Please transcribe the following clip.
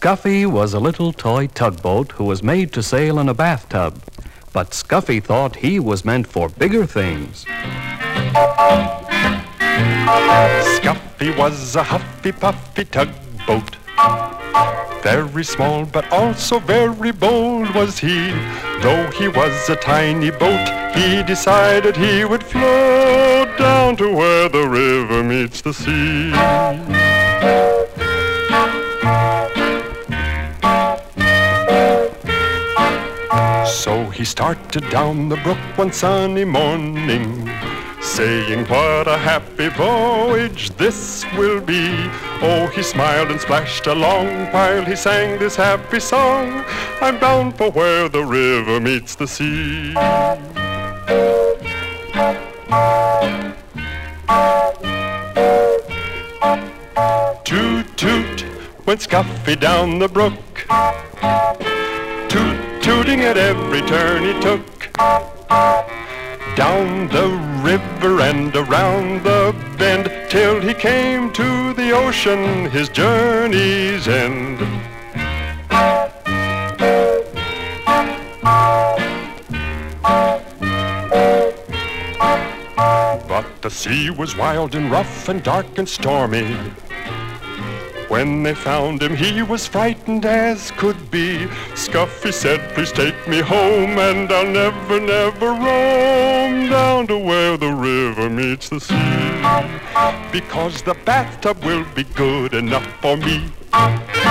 Scuffy was a little toy tugboat who was made to sail in a bathtub, but Scuffy thought he was meant for bigger things. Scuffy was a huffy-puffy tugboat. Very small but also very bold was he. Though he was a tiny boat, he decided he would float down to where the river meets the sea. So he started down the brook one sunny morning, saying, "What a happy voyage this will be." Oh, he smiled and splashed along while he sang this happy song, "I'm bound for where the river meets the sea." Toot, toot, went Scuffy down the brook, toot, tooting at every turn he took. Down the river and around the bend, till he came to the ocean, his journey's end. But the sea was wild and rough and dark and stormy. When they found him, he was frightened as could be. Scuffy said, "Please take me home, and I'll never, never roam down to where the river meets the sea, because the bathtub will be good enough for me."